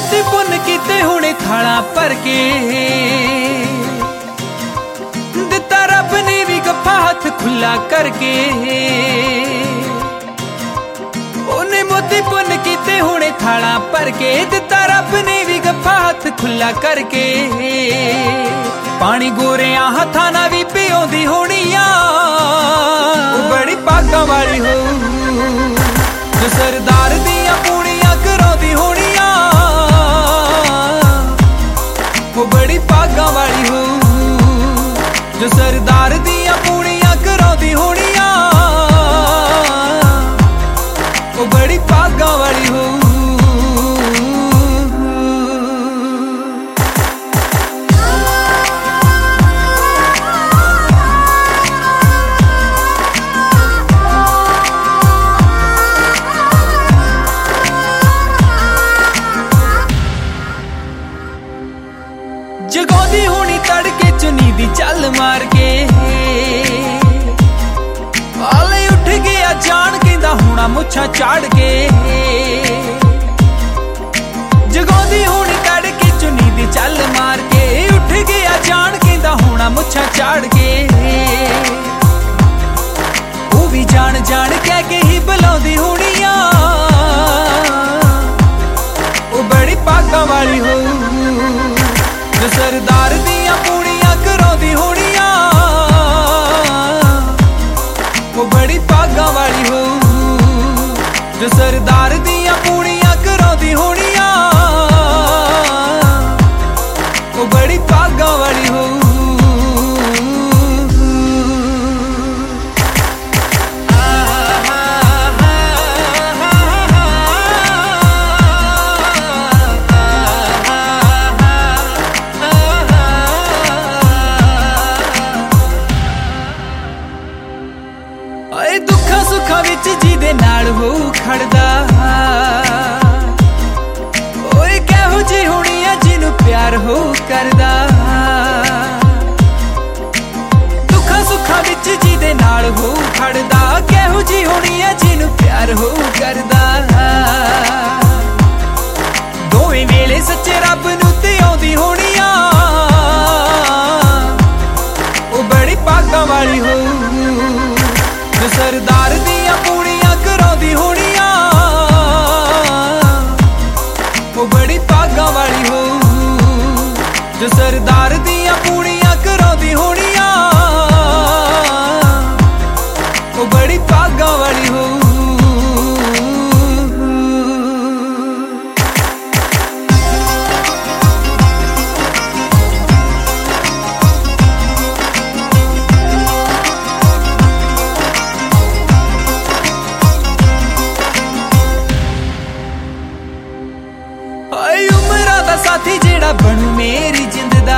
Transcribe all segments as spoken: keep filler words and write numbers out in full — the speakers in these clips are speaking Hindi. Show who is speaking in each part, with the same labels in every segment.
Speaker 1: मोती पुन कीते हुणे थाला भर के दिता रब ने भी गप्फा हाथ खुला करके ओने मोती पुन कीते हुणे थाला भर के दिता रब ने भी गप्फा हाथ खुला करके पानी गोरिया हथा ना भी पियोंदी होनी आ बड़ी भागा वाली हो जो सरदार दियां पूड़ियां करांदी होनी आ वो बड़ी भागा वाली हो जो सरदार दियां पूड़ियां करांदी होनी आ वो बड़ी भागा वाली हो। जगौदी होनी तड़के चुनी दी चल मार के आले उठ गया जान कहंदा हुणा मुछा चाड़ के जगौदी होनी तड़के चुनी दी चल मार के उठ गया जान कहंदा हुणा मुछा चाड़ के वो भी जान जान कह के ही बुलांदी होनी आ वो बड़ी भागा वाली हो जो सरदार दियां पूड़ियां करांदी होनी आ वो बड़ी भागा वाली हो जो सरदार दियां पूड़ियां करांदी होनी आ वो बड़ी भागा वाली हो। दुखा सुखा विच जिदे नाल हो खड़दा ओए कहो जी होनी है जिन्नू प्यार हो करदा दुखा सुखा विच जिदे नाल हो खड़दा कहो जी होनी है जिन्नू प्यार हो करदा दोवें वेले सच्चे रब नू ते आउंदी होनी आ ओ बड़ी भागा वाली हो जो सरदार दियां पूड़ियां करांदी होनी आ वो बड़ी भागा वाली हो जो सरदार दियां पूड़ियां करांदी होनी आ वो बड़ी भागा वाली हो। साथी जेड़ा बनू मेरी जिंद दा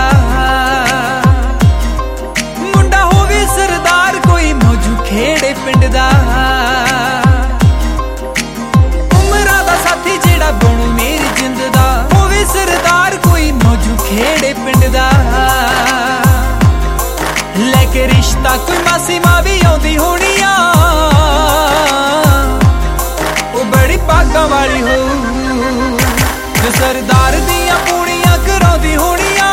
Speaker 1: मुंडा होवे सरदार कोई मौजू खेड़े पिंड दा उमरा दा साथी जेड़ा बनू मेरी जिंद दा होवे सरदार कोई मौजू खेड़े पिंड दा लेके रिश्ता कोई मासी मां भी आउंदी होनी आ वो बड़ी भागा वाली हो जो सरदार दियां पूड़ियां करांदी होनी आ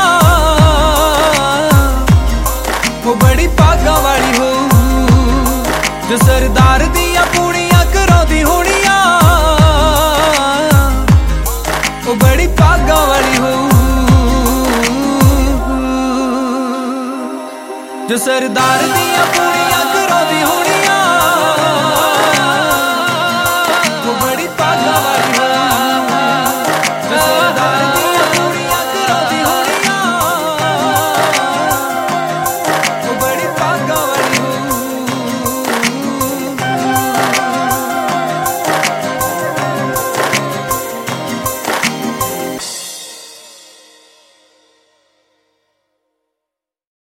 Speaker 1: वो बड़ी भागा वाली हो जो सरदार दियां पूड़ियां करांदी होनी आ वो बड़ी भागा वाली हो जो सरदार दियां